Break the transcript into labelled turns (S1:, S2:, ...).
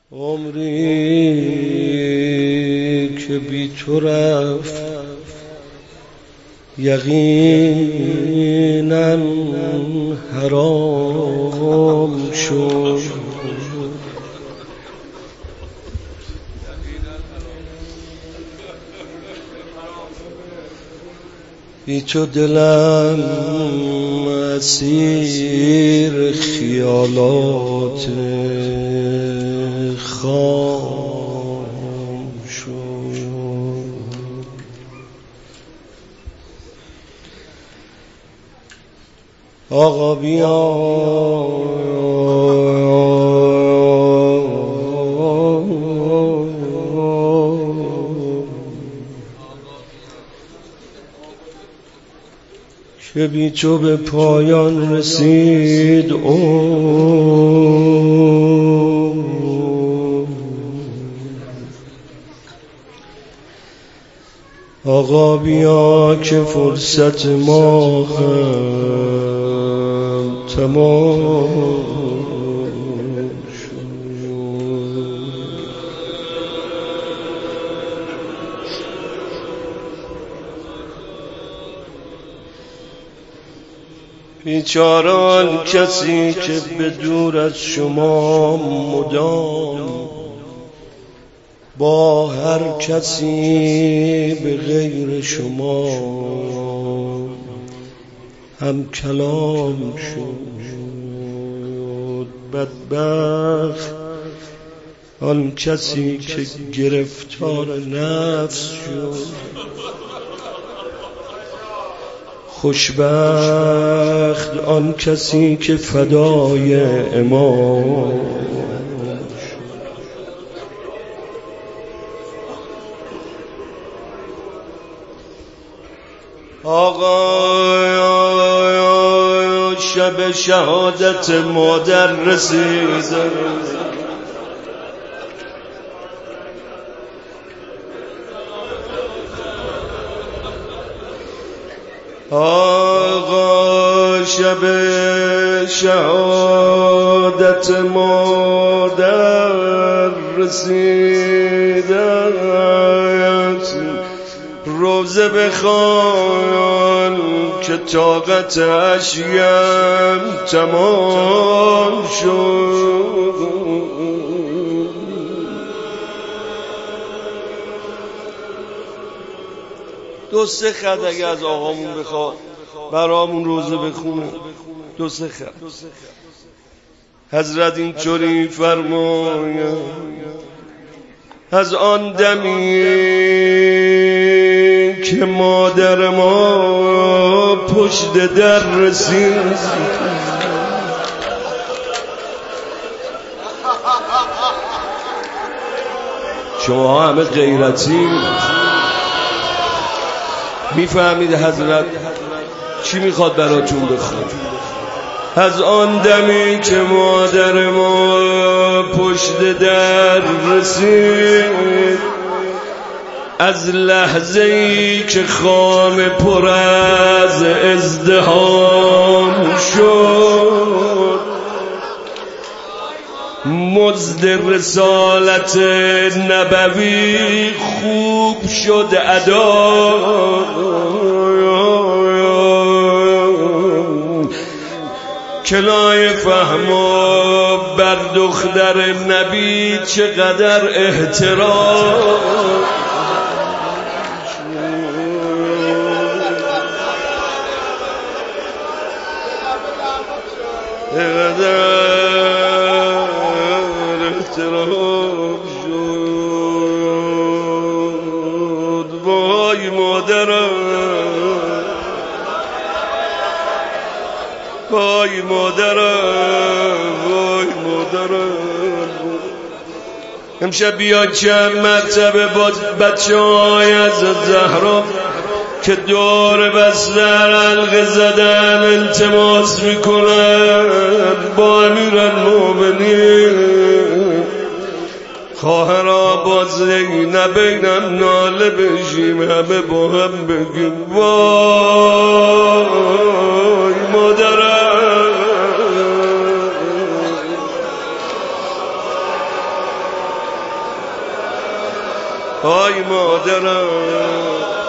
S1: عمری که بی تو رفت یقینا حرام شد. بی تو دلم اسیر خیالات خام شد. آقا بیا که بی تو به پایان رسید آقا بیا که فرصت ما هم تمام شد. بیچاره آن کسی که به دور از شما مدام با هر کسی به غیر شما هم کلام شد. بدبخت آن کسی که گرفتار نفس شد. خوشبخت آن کسی که فدای امام. آقا شب شهادت مادر رسید. آقا شب شهادت مادر رسید. روزه بخوان که طاقت اشیم تمام شد. دو سه خط اگه از آقامون بخواد برامون روزه بخونه، دو سه خط. حضرت اینطوری فرماید از آن دمی که مادر ما پشت در رسید شما همه غیرتی میفهمید حضرت چی میخواد براتون بخونه. از آن دمی که مادر ما پشت در رسید، از لحظه‌ای که خام پر از ازدحام شد، مزد رسالت نبوی خوب شد ادا. کلای فهما بر دختر نبی چقدر احترام. احترام شد. وای مادرم، وای مادرم، وای مادرم. امشب بیا چند مرتبه با بچه‌های از زهرا که دور بستر حلقه زدن التماس میکنن با امیرالمومنین خواهرا با زینبینم ناله بشیم، همه با هم بگیم وای مادرم. آی مادرم